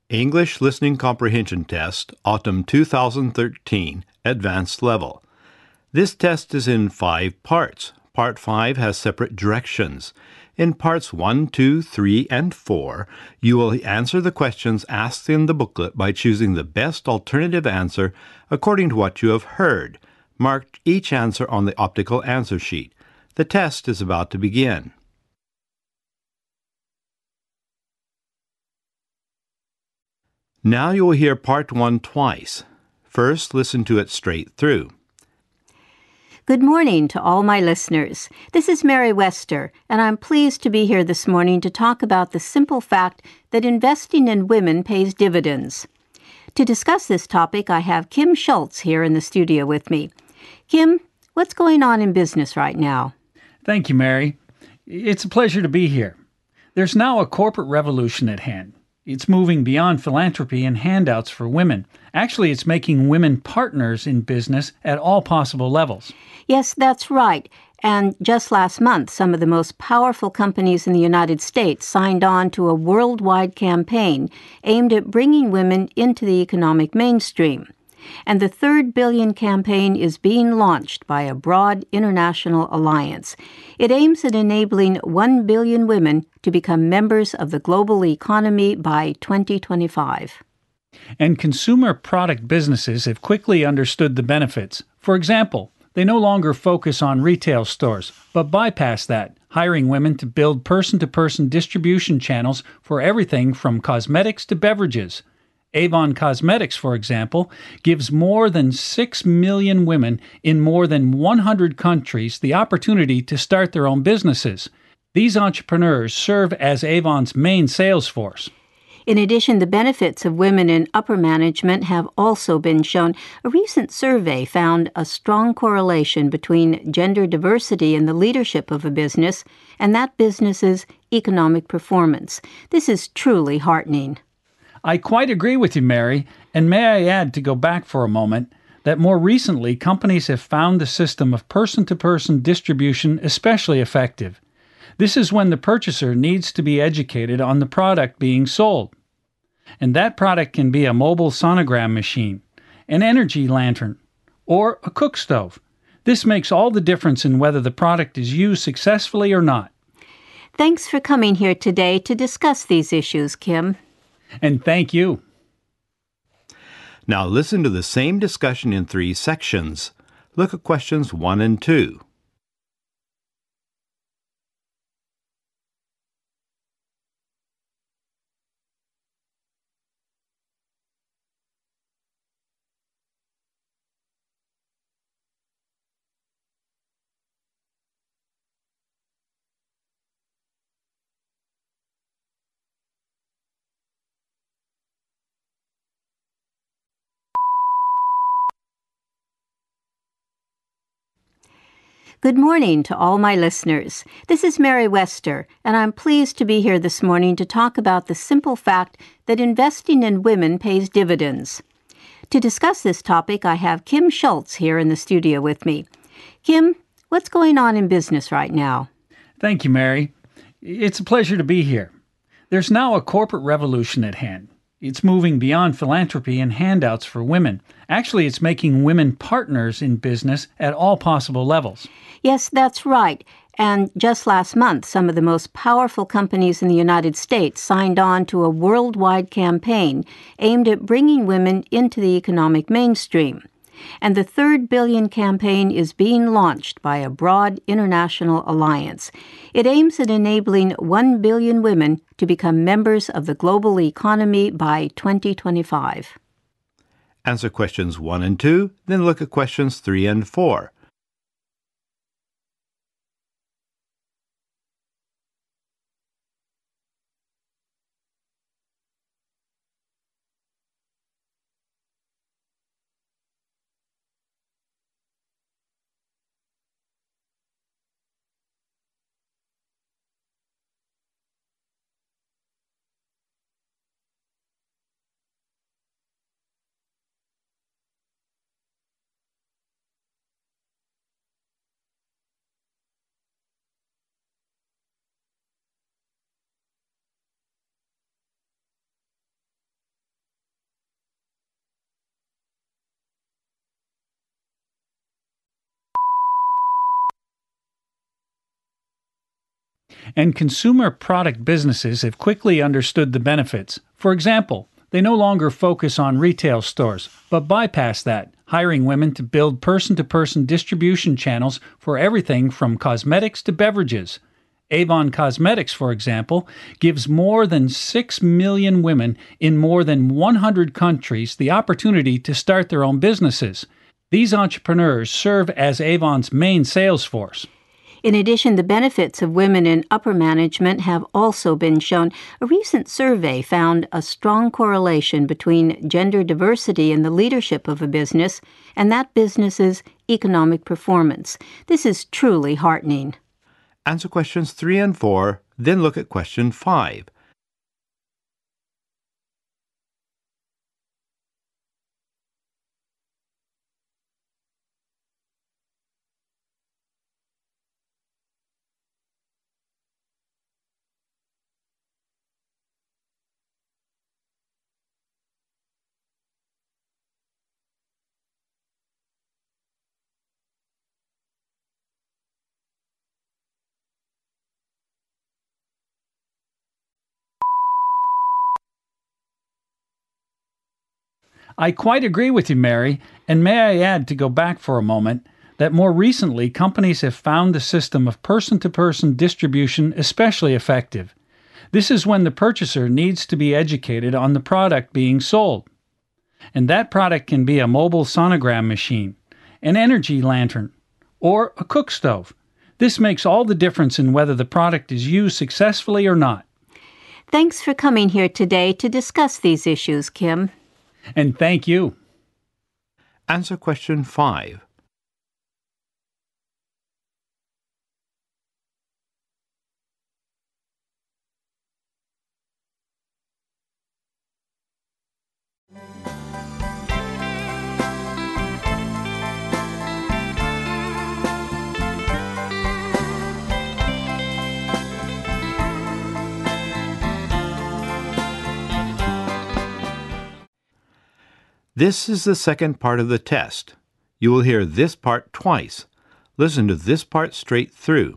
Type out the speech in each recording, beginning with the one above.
English Listening Comprehension Test, Autumn 2013, Advanced Level. This test is in 5 parts. Part 5 has separate directions. In parts 1, 2, 3, and 4, you will answer the questions asked in the booklet by choosing the best alternative answer according to what you have heard. Mark each answer on the optical answer sheet. The test is about to begin. Now you will hear part 1 twice. First, listen to it straight through. Good morning to all my listeners. This is Mary Wester, and I'm pleased to be here this morning to talk about the simple fact that investing in women pays dividends. To discuss this topic, I have Kim Schultz here in the studio with me. Kim, what's going on in business right now? Thank you, Mary. It's a pleasure to be here. There's now a corporate revolution at hand. It's moving beyond philanthropy and handouts for women. Actually, it's making women partners in business at all possible levels. Yes, that's right. And just last month, some of the most powerful companies in the United States signed on to a worldwide campaign aimed at bringing women into the economic mainstream. And the Third Billion campaign is being launched by a broad international alliance. It aims at enabling 1 billion women to become members of the global economy by 2025. And consumer product businesses have quickly understood the benefits. For example, they no longer focus on retail stores, but bypass that, hiring women to build person-to-person distribution channels for everything from cosmetics to beverages. Avon Cosmetics, for example, gives more than 6 million women in more than 100 countries the opportunity to start their own businesses. These entrepreneurs serve as Avon's main sales force. In addition, the benefits of women in upper management have also been shown. A recent survey found a strong correlation between gender diversity in the leadership of a business and that business's economic performance. This is truly heartening. I quite agree with you, Mary, and may I add, to go back for a moment, that more recently companies have found the system of person-to-person distribution especially effective. This is when the purchaser needs to be educated on the product being sold. And that product can be a mobile sonogram machine, an energy lantern, or a cook stove. This makes all the difference in whether the product is used successfully or not. Thanks for coming here today to discuss these issues, Kim. And thank you. Now listen to the same discussion in 3 sections. Look at questions 1 and 2. Good morning to all my listeners. This is Mary Wester, and I'm pleased to be here this morning to talk about the simple fact that investing in women pays dividends. To discuss this topic, I have Kim Schultz here in the studio with me. Kim, what's going on in business right now? Thank you, Mary. It's a pleasure to be here. There's now a corporate revolution at hand. It's moving beyond philanthropy and handouts for women. Actually, it's making women partners in business at all possible levels. Yes, that's right. And just last month, some of the most powerful companies in the United States signed on to a worldwide campaign aimed at bringing women into the economic mainstream. And the Third Billion campaign is being launched by a broad international alliance. It aims at enabling 1 billion women to become members of the global economy by 2025. Answer questions 1 and 2, then look at questions 3 and 4. And consumer product businesses have quickly understood the benefits. For example, they no longer focus on retail stores, but bypass that, hiring women to build person-to-person distribution channels for everything from cosmetics to beverages. Avon Cosmetics, for example, gives more than 6 million women in more than 100 countries the opportunity to start their own businesses. These entrepreneurs serve as Avon's main sales force. In addition, the benefits of women in upper management have also been shown. A recent survey found a strong correlation between gender diversity in the leadership of a business and that business's economic performance. This is truly heartening. Answer questions 3 and 4, then look at question 5. I quite agree with you, Mary, and may I add, to go back for a moment, that more recently companies have found the system of person-to-person distribution especially effective. This is when the purchaser needs to be educated on the product being sold. And that product can be a mobile sonogram machine, an energy lantern, or a cook stove. This makes all the difference in whether the product is used successfully or not. Thanks for coming here today to discuss these issues, Kim. And thank you. Answer question 5. This is the second part of the test. You will hear this part twice. Listen to this part straight through.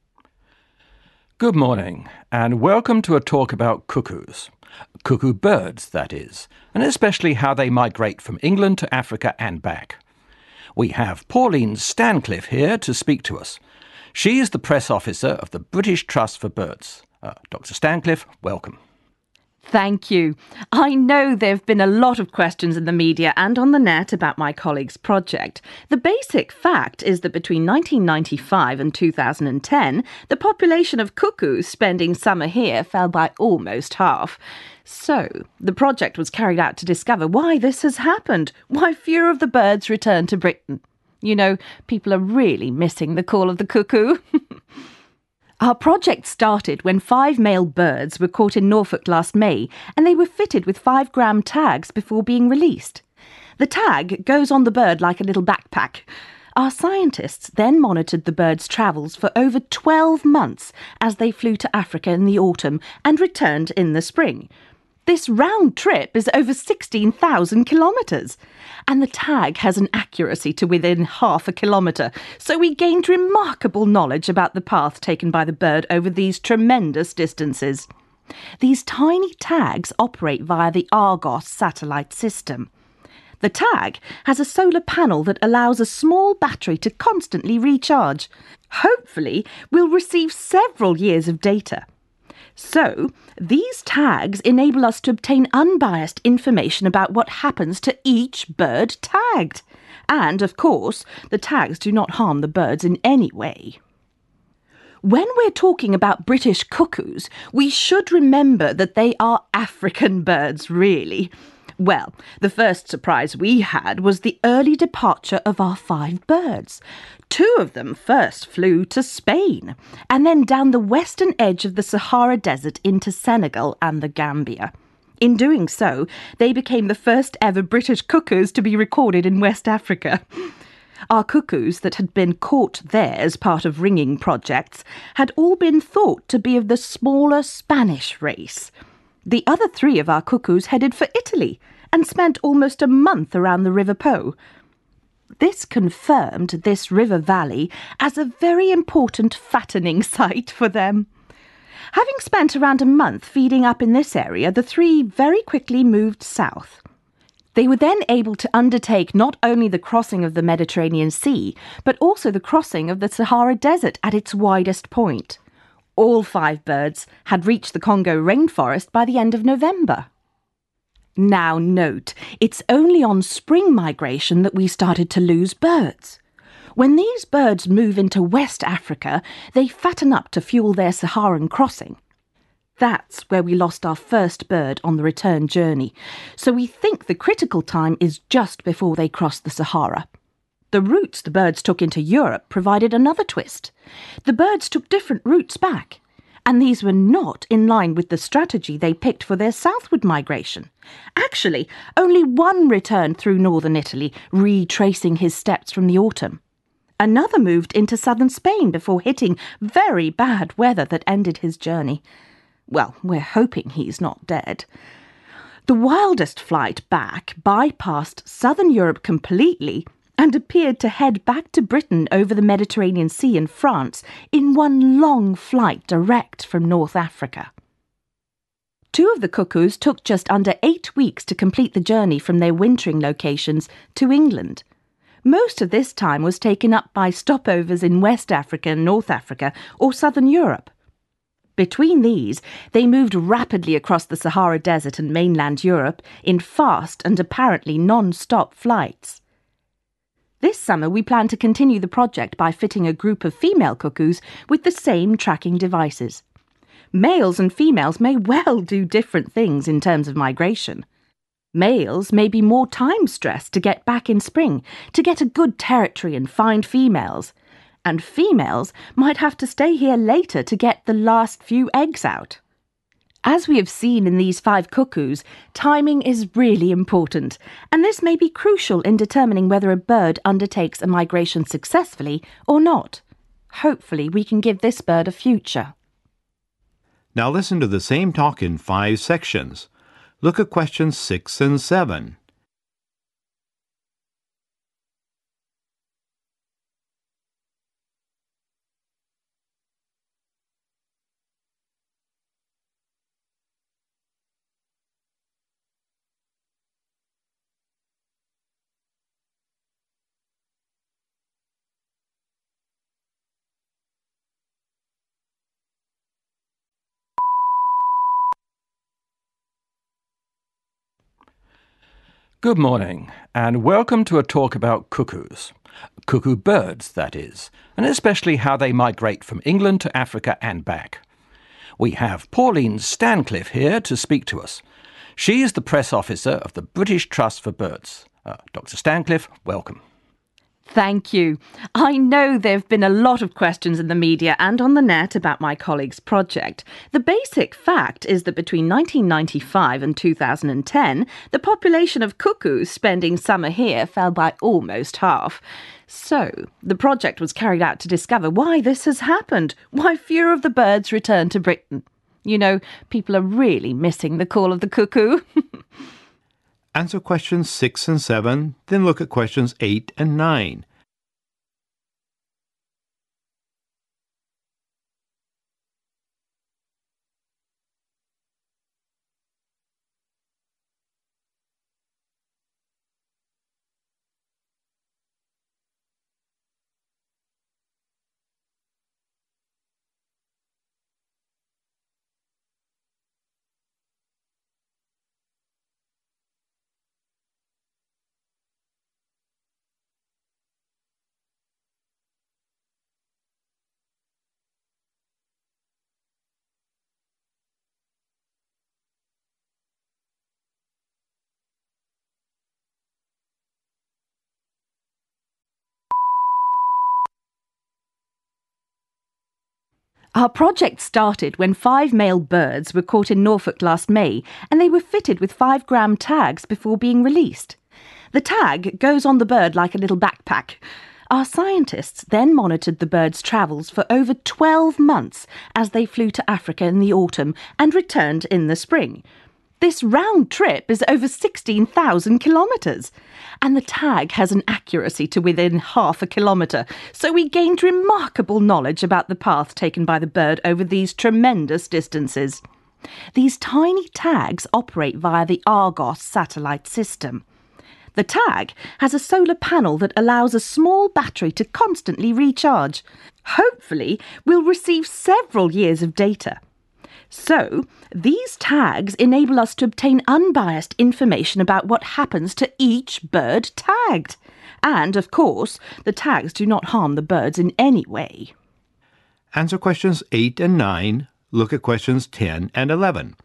Good morning, and welcome to a talk about cuckoos. Cuckoo birds, that is, and especially how they migrate from England to Africa and back. We have Pauline Stancliffe here to speak to us. She is the press officer of the British Trust for Birds. Dr. Stancliffe, welcome. Thank you. I know there have been a lot of questions in the media and on the net about my colleague's project. The basic fact is that between 1995 and 2010, the population of cuckoos spending summer here fell by almost half. So, the project was carried out to discover why this has happened, why fewer of the birds return to Britain. You know, people are really missing the call of the cuckoo. Our project started when 5 male birds were caught in Norfolk last May, and they were fitted with 5-gram tags before being released. The tag goes on the bird like a little backpack. Our scientists then monitored the birds' travels for over 12 months as they flew to Africa in the autumn and returned in the spring. This round trip is over 16,000 kilometres, and the tag has an accuracy to within half a kilometre, so we gained remarkable knowledge about the path taken by the bird over these tremendous distances. These tiny tags operate via the Argos satellite system. The tag has a solar panel that allows a small battery to constantly recharge. Hopefully, we'll receive several years of data. So, these tags enable us to obtain unbiased information about what happens to each bird tagged. And, of course, the tags do not harm the birds in any way. When we're talking about British cuckoos, we should remember that they are African birds, really. Well, the first surprise we had was the early departure of our 5 birds. 2 of them first flew to Spain, and then down the western edge of the Sahara Desert into Senegal and the Gambia. In doing so, they became the first ever British cuckoos to be recorded in West Africa. Our cuckoos that had been caught there as part of ringing projects had all been thought to be of the smaller Spanish race. The other 3 of our cuckoos headed for Italy and spent almost a month around the River Po. This confirmed this river valley as a very important fattening site for them. Having spent around a month feeding up in this area, the three very quickly moved south. They were then able to undertake not only the crossing of the Mediterranean Sea, but also the crossing of the Sahara Desert at its widest point. All 5 birds had reached the Congo rainforest by the end of November. Now note, it's only on spring migration that we started to lose birds. When these birds move into West Africa, they fatten up to fuel their Saharan crossing. That's where we lost our first bird on the return journey, so we think the critical time is just before they cross the Sahara. The routes the birds took into Europe provided another twist. The birds took different routes back, and these were not in line with the strategy they picked for their southward migration. Actually, only one returned through northern Italy, retracing his steps from the autumn. Another moved into southern Spain before hitting very bad weather that ended his journey. Well, we're hoping he's not dead. The wildest flight back bypassed southern Europe completely and appeared to head back to Britain over the Mediterranean Sea and France in one long flight direct from North Africa. 2 of the cuckoos took just under 8 weeks to complete the journey from their wintering locations to England. Most of this time was taken up by stopovers in West Africa, North Africa, or Southern Europe. Between these, they moved rapidly across the Sahara Desert and mainland Europe in fast and apparently non-stop flights. This summer, we plan to continue the project by fitting a group of female cuckoos with the same tracking devices. Males and females may well do different things in terms of migration. Males may be more time-stressed to get back in spring, to get a good territory and find females. And females might have to stay here later to get the last few eggs out. As we have seen in these 5 cuckoos, timing is really important, and this may be crucial in determining whether a bird undertakes a migration successfully or not. Hopefully, we can give this bird a future. Now listen to the same talk in 5 sections. Look at questions 6 and 7. Good morning, and welcome to a talk about cuckoos. Cuckoo birds, that is, and especially how they migrate from England to Africa and back. We have Pauline Stancliffe here to speak to us. She is the press officer of the British Trust for Birds. Dr. Stancliffe, welcome. Thank you. I know there have been a lot of questions in the media and on the net about my colleague's project. The basic fact is that between 1995 and 2010, the population of cuckoos spending summer here fell by almost half. So, the project was carried out to discover why this has happened, why fewer of the birds return to Britain. You know, people are really missing the call of the cuckoo. Answer questions 6 and 7, then look at questions 8 and 9. Our project started when 5 male birds were caught in Norfolk last May, and they were fitted with 5-gram tags before being released. The tag goes on the bird like a little backpack. Our scientists then monitored the birds' travels for over 12 months as they flew to Africa in the autumn and returned in the spring. This round trip is over 16,000 kilometres, and the tag has an accuracy to within half a kilometre, so we gained remarkable knowledge about the path taken by the bird over these tremendous distances. These tiny tags operate via the Argos satellite system. The tag has a solar panel that allows a small battery to constantly recharge. Hopefully, we'll receive several years of data. So, these tags enable us to obtain unbiased information about what happens to each bird tagged. And, of course, the tags do not harm the birds in any way. Answer questions 8 and 9. Look at questions 10 and 11.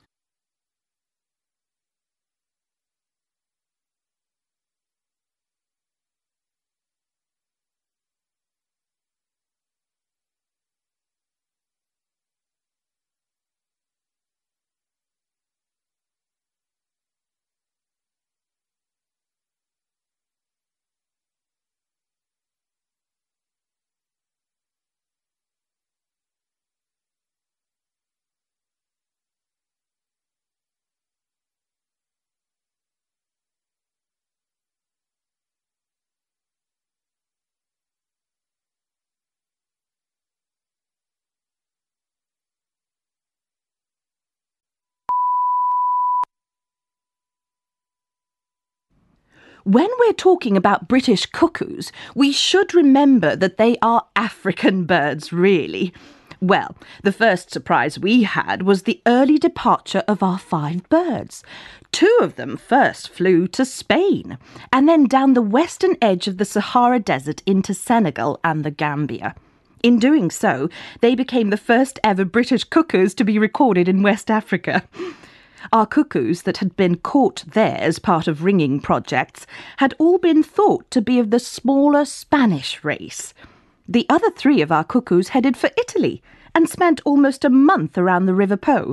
When we're talking about British cuckoos, we should remember that they are African birds, really. Well, the first surprise we had was the early departure of our 5 birds. 2 of them first flew to Spain, and then down the western edge of the Sahara Desert into Senegal and the Gambia. In doing so, they became the first ever British cuckoos to be recorded in West Africa. Our cuckoos that had been caught there as part of ringing projects had all been thought to be of the smaller Spanish race. The other 3 of our cuckoos headed for Italy and spent almost a month around the River Po.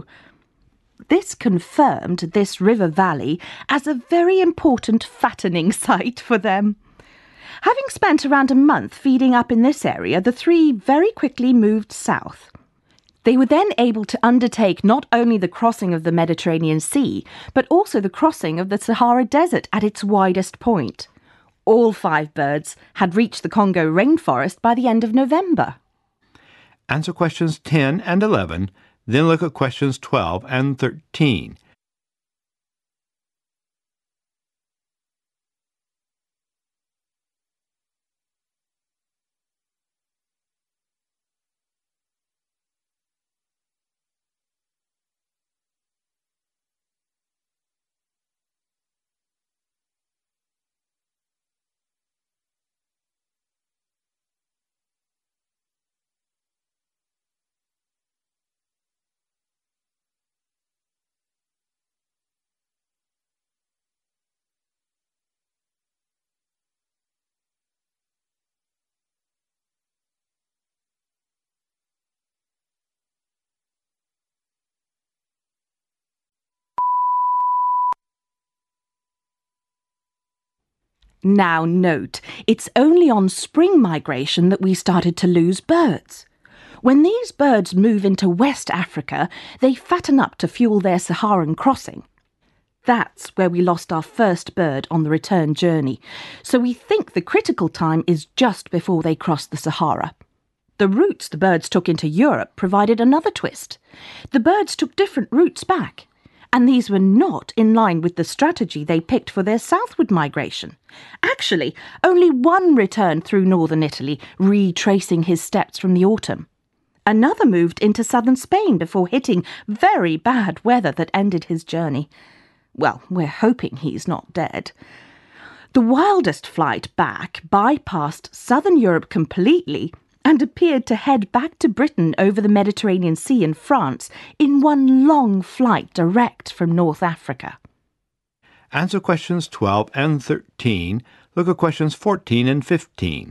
This confirmed this river valley as a very important fattening site for them. Having spent around a month feeding up in this area, the 3 very quickly moved south. They were then able to undertake not only the crossing of the Mediterranean Sea, but also the crossing of the Sahara Desert at its widest point. All 5 birds had reached the Congo rainforest by the end of November. Answer questions 10 and 11, then look at questions 12 and 13. Now note, it's only on spring migration that we started to lose birds. When these birds move into West Africa, they fatten up to fuel their Saharan crossing. That's where we lost our first bird on the return journey, so we think the critical time is just before they cross the Sahara. The routes the birds took into Europe provided another twist. The birds took different routes back, and these were not in line with the strategy they picked for their southward migration. Actually, only one returned through northern Italy, retracing his steps from the autumn. Another moved into southern Spain before hitting very bad weather that ended his journey. Well, we're hoping he's not dead. The wildest flight back bypassed southern Europe completely and appeared to head back to Britain over the Mediterranean Sea and France in one long flight direct from North Africa. Answer questions 12 and 13. Look at questions 14 and 15.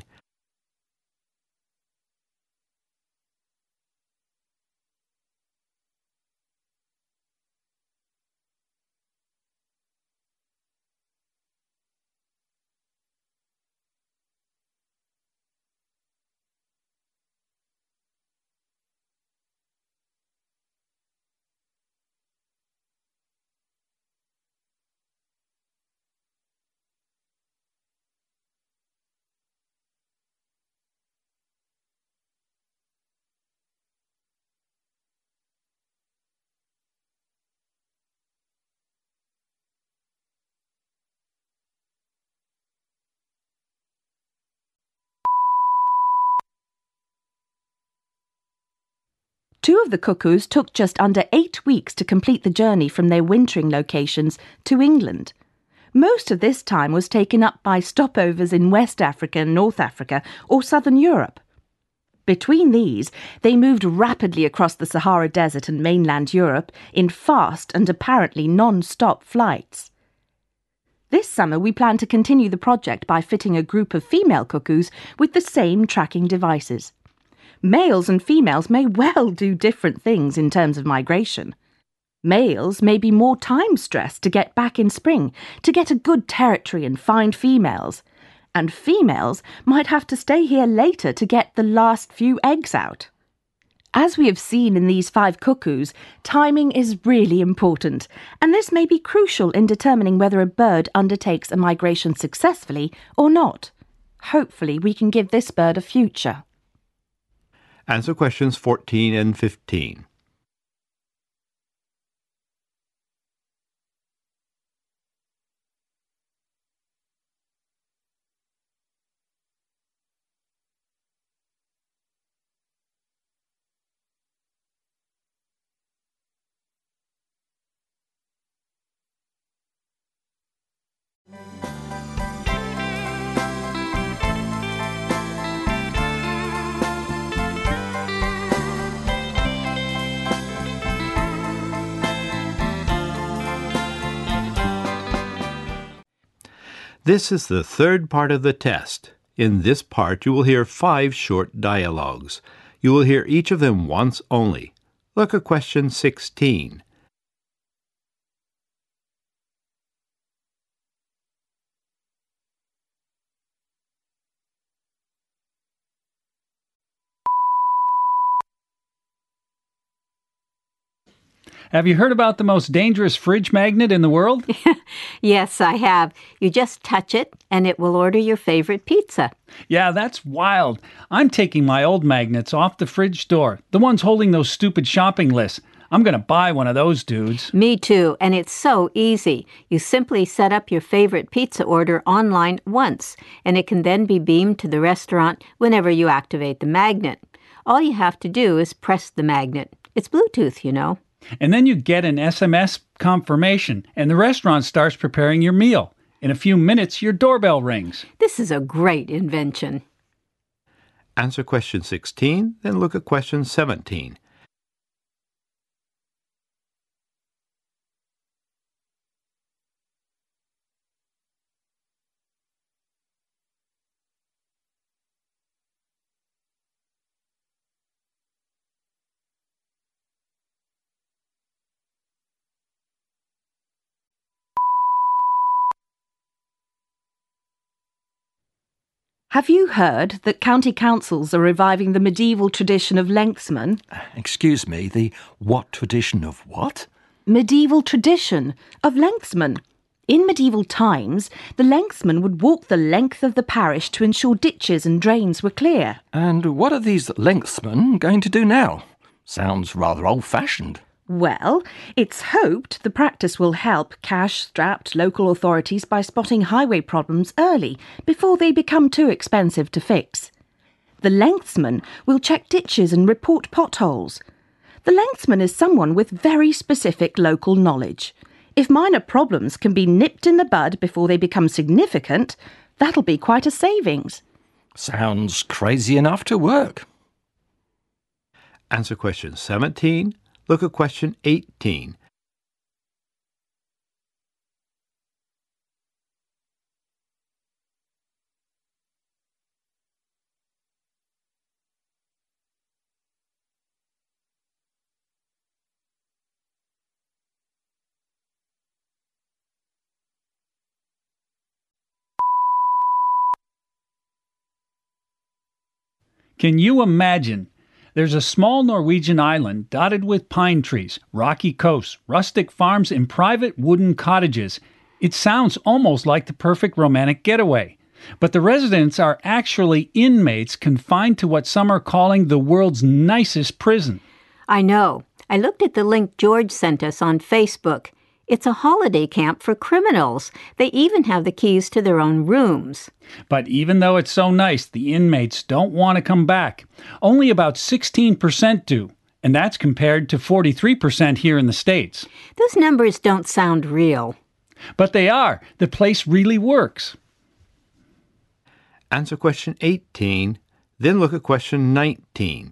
Two of the cuckoos took just under 8 weeks to complete the journey from their wintering locations to England. Most of this time was taken up by stopovers in West Africa, North Africa, or Southern Europe. Between these, they moved rapidly across the Sahara Desert and mainland Europe in fast and apparently non-stop flights. This summer, we plan to continue the project by fitting a group of female cuckoos with the same tracking devices. Males and females may well do different things in terms of migration. Males may be more time-stressed to get back in spring, to get a good territory and find females. And females might have to stay here later to get the last few eggs out. As we have seen in these 5 cuckoos, timing is really important, and this may be crucial in determining whether a bird undertakes a migration successfully or not. Hopefully, we can give this bird a future. Answer questions 14 and 15. This is the third part of the test. In this part, you will hear 5 short dialogues. You will hear each of them once only. Look at question 16. Have you heard about the most dangerous fridge magnet in the world? Yes, I have. You just touch it, and it will order your favorite pizza. Yeah, that's wild. I'm taking my old magnets off the fridge door, the ones holding those stupid shopping lists. I'm going to buy one of those dudes. Me too, and it's so easy. You simply set up your favorite pizza order online once, and it can then be beamed to the restaurant whenever you activate the magnet. All you have to do is press the magnet. It's Bluetooth, you know. And then you get an SMS confirmation, and the restaurant starts preparing your meal. In a few minutes, your doorbell rings. This is a great invention. Answer question 16, then look at question 17. Have you heard that county councils are reviving the medieval tradition of lengthsmen? Excuse me, the what tradition of what? Medieval tradition of lengthsmen. In medieval times, the lengthsman would walk the length of the parish to ensure ditches and drains were clear. And what are these lengthsmen going to do now? Sounds rather old-fashioned. Well, it's hoped the practice will help cash-strapped local authorities by spotting highway problems early, before they become too expensive to fix. The lengthsman will check ditches and report potholes. The lengthsman is someone with very specific local knowledge. If minor problems can be nipped in the bud before they become significant, that'll be quite a savings. Sounds crazy enough to work. Answer question 17. Look at question 18. Can you imagine? There's a small Norwegian island dotted with pine trees, rocky coasts, rustic farms, and private wooden cottages. It sounds almost like the perfect romantic getaway. But the residents are actually inmates confined to what some are calling the world's nicest prison. I know. I looked at the link George sent us on Facebook. It's a holiday camp for criminals. They even have the keys to their own rooms. But even though it's so nice, the inmates don't want to come back. Only about 16% do. and that's compared to 43% here in the States. Those numbers don't sound real. But they are. The place really works. Answer question 18, then look at question 19.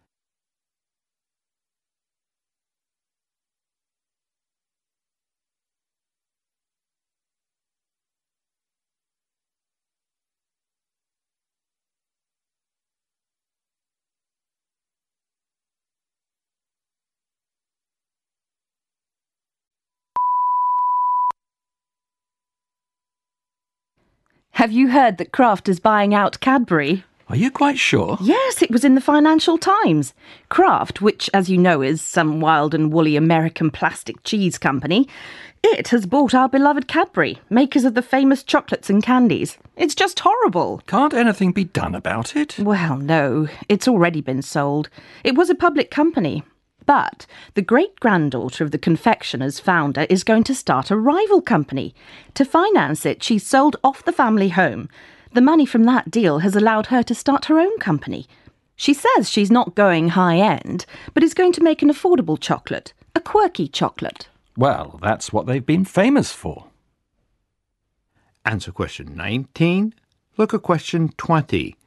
Have you heard that Kraft is buying out Cadbury? Are you quite sure? Yes, it was in the Financial Times. Kraft, which, as you know, is some wild and woolly American plastic cheese company, it has bought our beloved Cadbury, makers of the famous chocolates and candies. It's just horrible. Can't anything be done about it? Well, no, it's already been sold. It was a public company. But the great-granddaughter of the confectioner's founder is going to start a rival company. To finance it, she's sold off the family home. The money from that deal has allowed her to start her own company. She says she's not going high-end, but is going to make an affordable chocolate, a quirky chocolate. Well, that's what they've been famous for. Answer question 19. Look at question 20.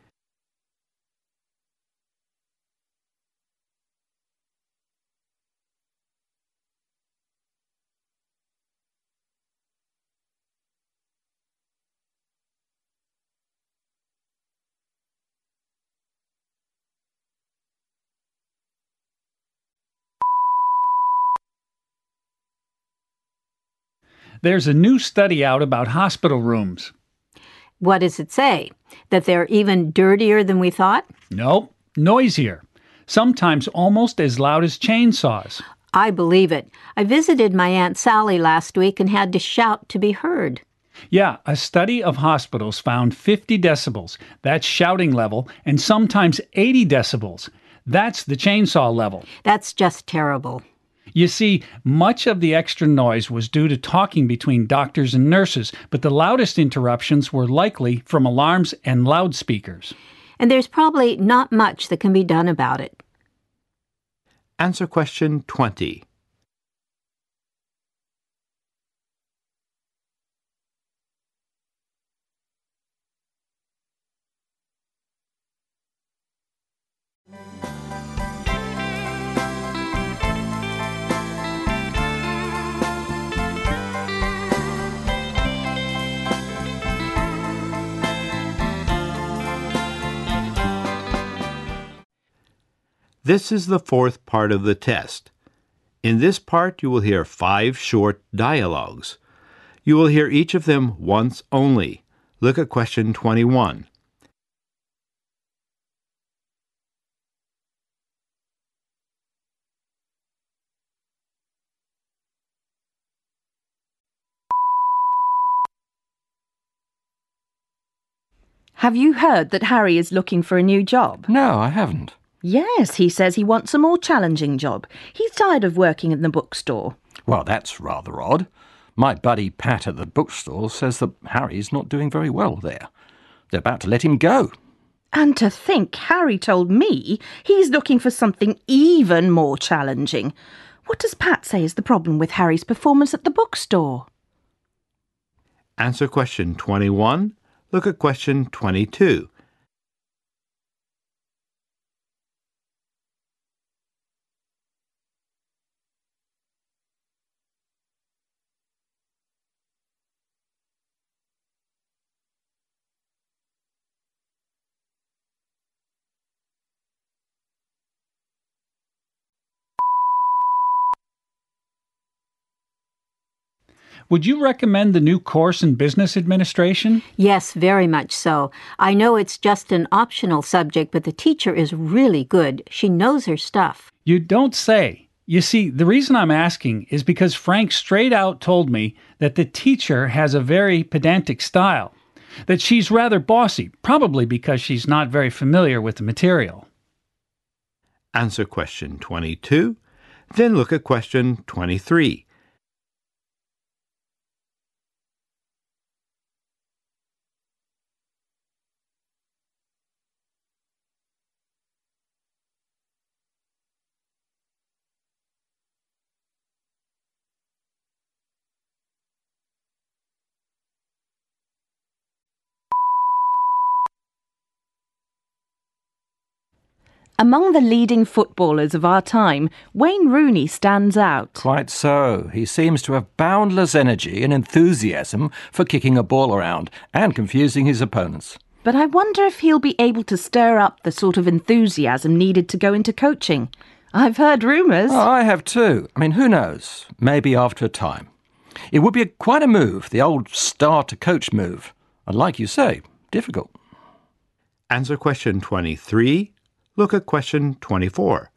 There's a new study out about hospital rooms. What does it say? That they're even dirtier than we thought? Nope, noisier. Sometimes almost as loud as chainsaws. I believe it. I visited my Aunt Sally last week and had to shout to be heard. Yeah, a study of hospitals found 50 decibels. That's shouting level, and sometimes 80 decibels. That's the chainsaw level. That's just terrible. You see, much of the extra noise was due to talking between doctors and nurses, but the loudest interruptions were likely from alarms and loudspeakers. And there's probably not much that can be done about it. Answer question 20. This is the fourth part of the test. In this part, you will hear 5 short dialogues. You will hear each of them once only. Look at question 21. Have you heard that Harry is looking for a new job? No, I haven't. Yes, he says he wants a more challenging job. He's tired of working in the bookstore. Well, that's rather odd. My buddy Pat at the bookstore says that Harry's not doing very well there. They're about to let him go. And to think Harry told me he's looking for something even more challenging. What does Pat say is the problem with Harry's performance at the bookstore? Answer question 21. Look at question 22. Would you recommend the new course in business administration? Yes, very much so. I know it's just an optional subject, but the teacher is really good. She knows her stuff. You don't say. You see, the reason I'm asking is because Frank straight out told me that the teacher has a very pedantic style, that she's rather bossy, probably because she's not very familiar with the material. Answer question 22. Then look at question 23. Among the leading footballers of our time, Wayne Rooney stands out. Quite so. He seems to have boundless energy and enthusiasm for kicking a ball around and confusing his opponents. But I wonder if he'll be able to stir up the sort of enthusiasm needed to go into coaching. I've heard rumours. Oh, I have too. I mean, who knows? Maybe after a time. It would be quite a move, the old star-to-coach move. And like you say, difficult. Answer question 23. Look at question 24.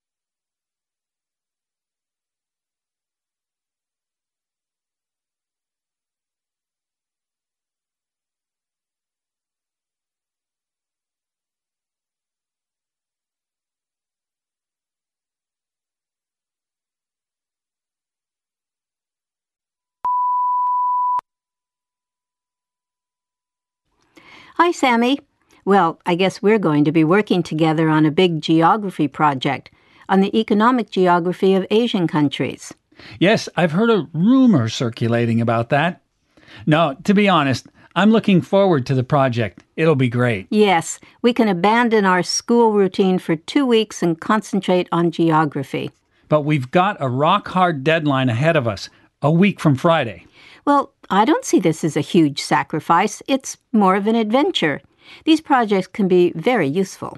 Hi, Sammy. Well, I guess we're going to be working together on a big geography project on the economic geography of Asian countries. Yes, I've heard a rumor circulating about that. No, to be honest, I'm looking forward to the project. It'll be great. Yes, we can abandon our school routine for 2 weeks and concentrate on geography. But we've got a rock-hard deadline ahead of us, a week from Friday. Well, I don't see this as a huge sacrifice. It's more of an adventure. These projects can be very useful.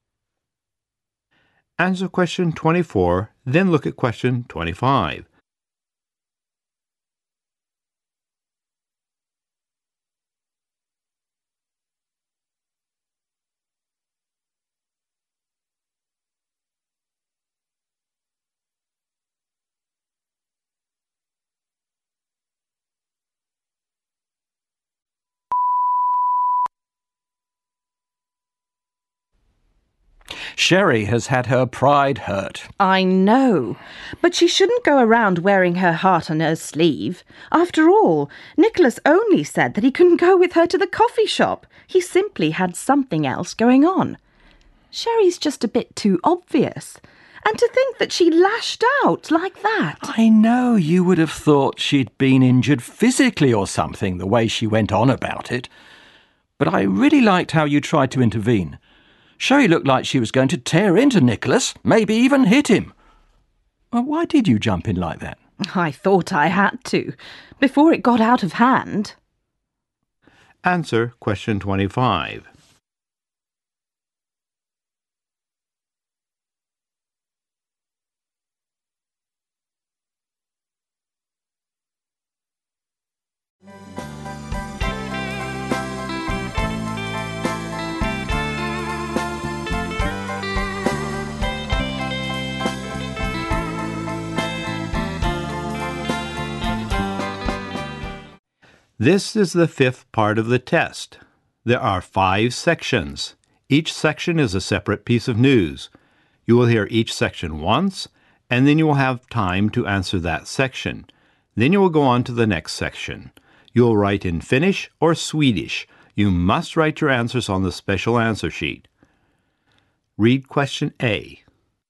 Answer question 24, then look at question 25. Sherry has had her pride hurt. I know, but she shouldn't go around wearing her heart on her sleeve. After all, Nicholas only said that he couldn't go with her to the coffee shop. He simply had something else going on. Sherry's just a bit too obvious. And to think that she lashed out like that. I know you would have thought she'd been injured physically or something, the way she went on about it. But I really liked how you tried to intervene. Sherry looked like she was going to tear into Nicholas, maybe even hit him. Well, why did you jump in like that? I thought I had to, before it got out of hand. Answer question 25. This is the fifth part of the test. There are 5 sections. Each section is a separate piece of news. You will hear each section once, and then you will have time to answer that section. Then you will go on to the next section. You will write in Finnish or Swedish. You must write your answers on the special answer sheet. Read question A.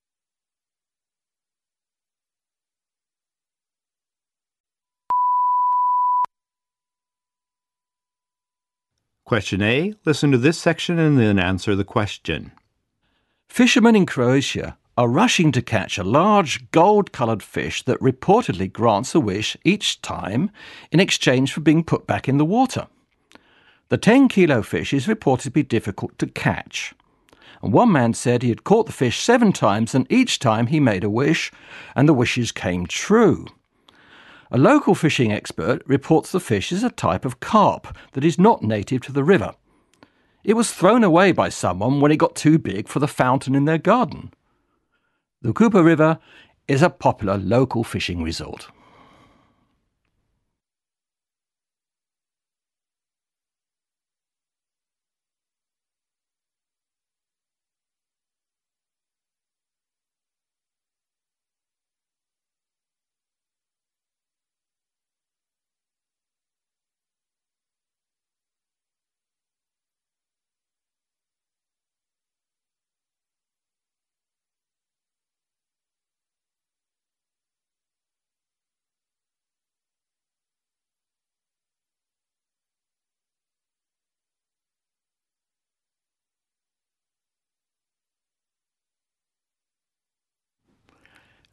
Question A, listen to this section and then answer the question. Fishermen in Croatia are rushing to catch a large gold-coloured fish that reportedly grants a wish each time in exchange for being put back in the water. The 10-kilo fish is reported to be difficult to catch. And one man said he had caught the fish 7 times and each time he made a wish and the wishes came true. A local fishing expert reports the fish is a type of carp that is not native to the river. It was thrown away by someone when it got too big for the fountain in their garden. The Kupa River is a popular local fishing resort.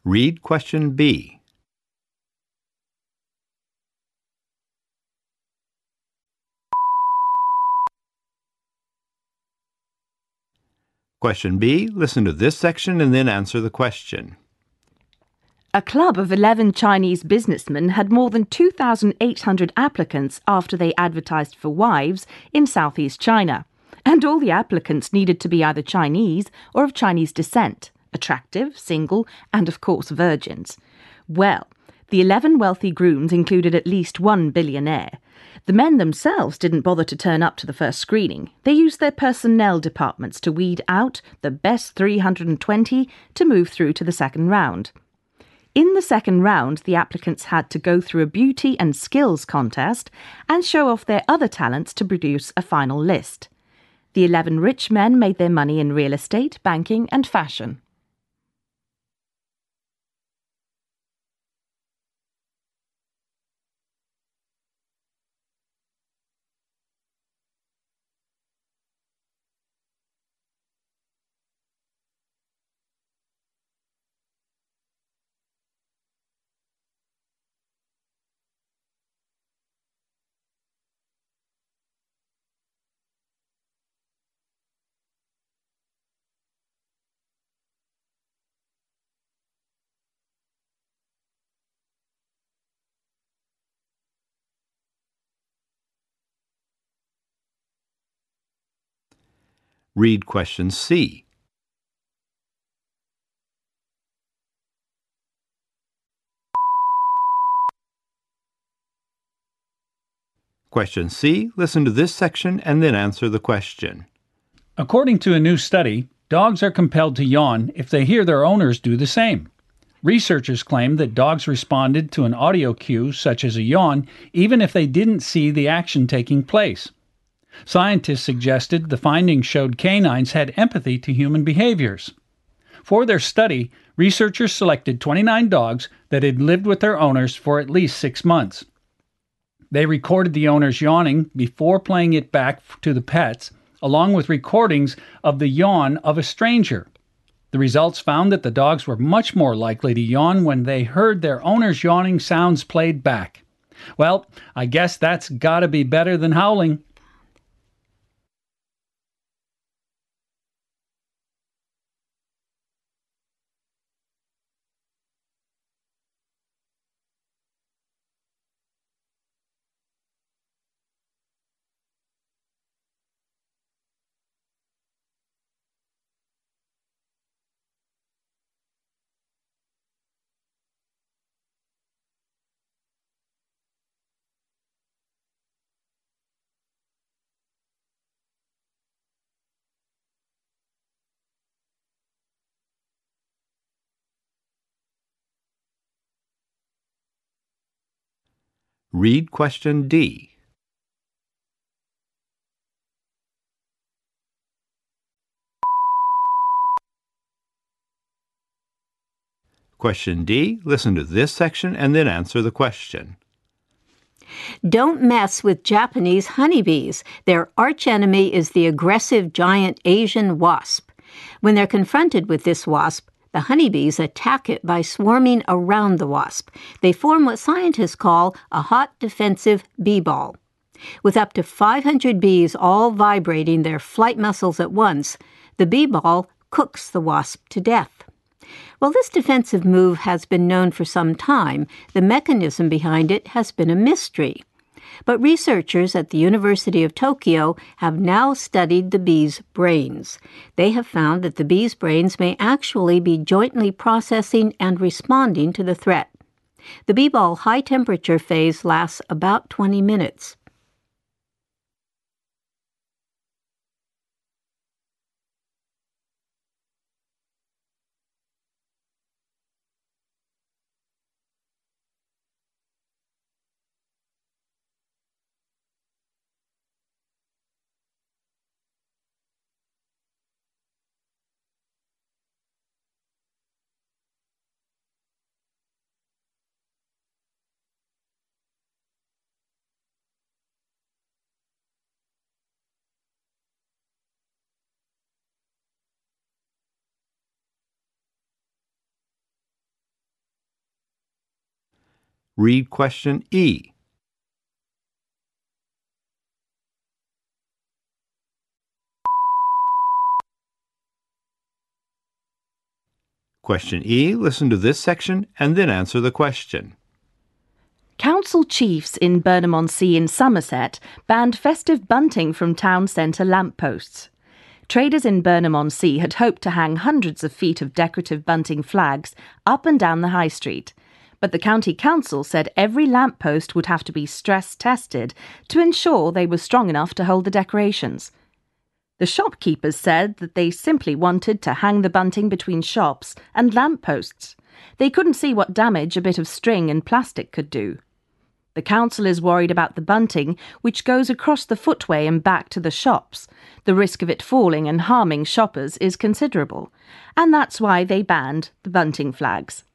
Read question B. Question B, listen to this section and then answer the question. A club of 11 Chinese businessmen had more than 2,800 applicants after they advertised for wives in southeast China. And all the applicants needed to be either Chinese or of Chinese descent, attractive, single, and of course virgins. Well, the 11 wealthy grooms included at least one billionaire. The men themselves didn't bother to turn up to the first screening. They used their personnel departments to weed out the best 320 to move through to the second round. In the second round, the applicants had to go through a beauty and skills contest and show off their other talents to produce a final list. The 11 rich men made their money in real estate, banking, and fashion. Read question C. Question C, listen to this section and then answer the question. According to a new study, dogs are compelled to yawn if they hear their owners do the same. Researchers claim that dogs responded to an audio cue, such as a yawn, even if they didn't see the action taking place. Scientists suggested the findings showed canines had empathy to human behaviors. For their study, researchers selected 29 dogs that had lived with their owners for at least 6 months. They recorded the owners yawning before playing it back to the pets, along with recordings of the yawn of a stranger. The results found that the dogs were much more likely to yawn when they heard their owners' yawning sounds played back. Well, I guess that's gotta be better than howling. Read question D. Question D, listen to this section and then answer the question. Don't mess with Japanese honeybees. Their archenemy is the aggressive giant Asian wasp. When they're confronted with this wasp, the honeybees attack it by swarming around the wasp. They form what scientists call a hot defensive bee ball. With up to 500 bees all vibrating their flight muscles at once, the bee ball cooks the wasp to death. While this defensive move has been known for some time, the mechanism behind it has been a mystery. But researchers at the University of Tokyo have now studied the bees' brains. They have found that the bees' brains may actually be jointly processing and responding to the threat. The bee ball high temperature phase lasts about 20 minutes. Read question E. Question E, listen to this section and then answer the question. Council chiefs in Burnham-on-Sea in Somerset banned festive bunting from town centre lampposts. Traders in Burnham-on-Sea had hoped to hang hundreds of feet of decorative bunting flags up and down the high street, but the county council said every lamppost would have to be stress-tested to ensure they were strong enough to hold the decorations. The shopkeepers said that they simply wanted to hang the bunting between shops and lampposts. They couldn't see what damage a bit of string and plastic could do. The council is worried about the bunting, which goes across the footway and back to the shops. The risk of it falling and harming shoppers is considerable, and that's why they banned the bunting flags.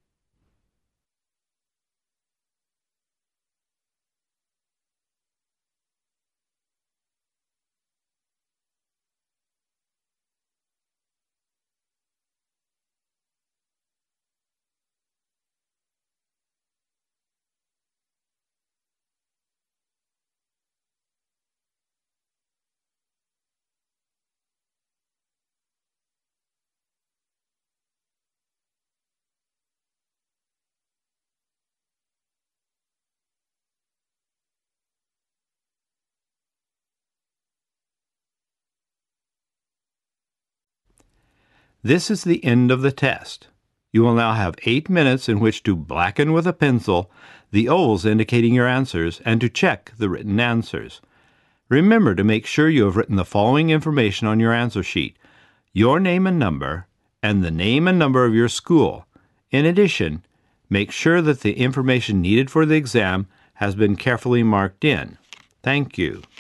This is the end of the test. You will now have 8 minutes in which to blacken with a pencil the O's indicating your answers and to check the written answers. Remember to make sure you have written the following information on your answer sheet: your name and number, and the name and number of your school. In addition, make sure that the information needed for the exam has been carefully marked in. Thank you.